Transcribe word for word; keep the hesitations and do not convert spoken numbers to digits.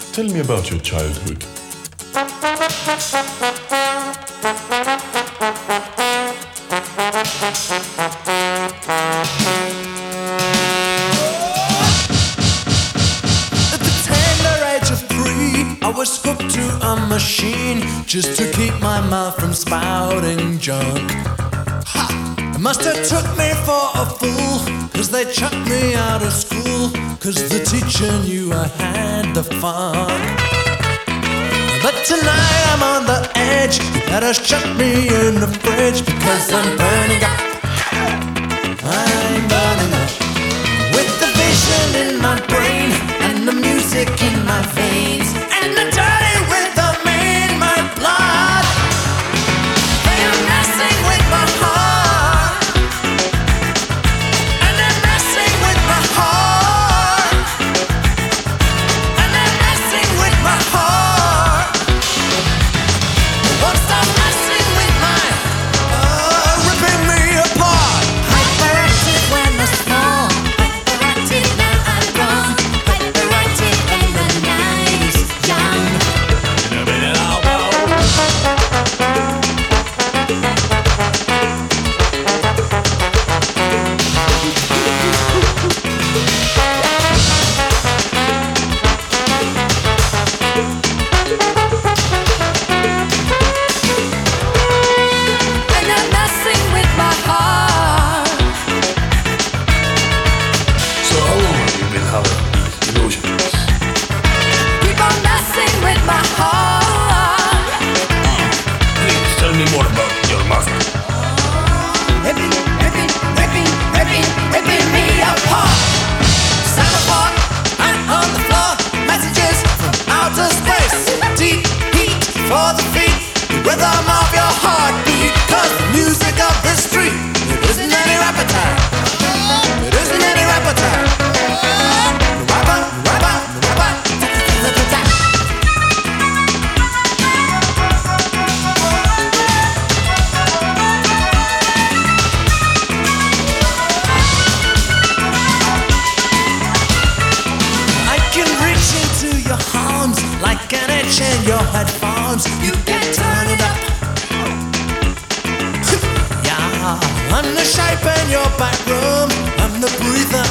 Tell me about your childhood. At the tender age of three, I was hooked to a machine just to keep my mouth from spouting junk. Ha! It must have took me for a fool, cause they chucked me out of school, cause the teacher knew I had the funk. But tonight I'm on the edge, you better shut me in the fridge, because I'm burning up, I'm burning up. With the vision in my brain, and the music in my veins, and the dirty rhythm in my blood. They are messing with my heart, and they're messing with my heart, and they're messing with my heart. They won't stop messing with my, uh, ripping me apart. Hyperactive when I was small, hyperactive now I'm grown, hyperactive in the nineties, young. And they're messing with my heart. So how long have you been having these illusions? Keep on messing with my heart. Please tell me more about your master. Ripping, ripping, ripping, ripping, ripping me apart. Sound apart, I'm on the floor. Messages from outer space. Deep heat for the feet. The rhythm of your heartbeat. Cause the music of the street, it isn't any appetite. It isn't any appetite. Rapper, rapper, rapper. I can reach into your arms like an itch in your headphones. You can turn it up. Yeah, I'm the shape in your back room. I'm the breather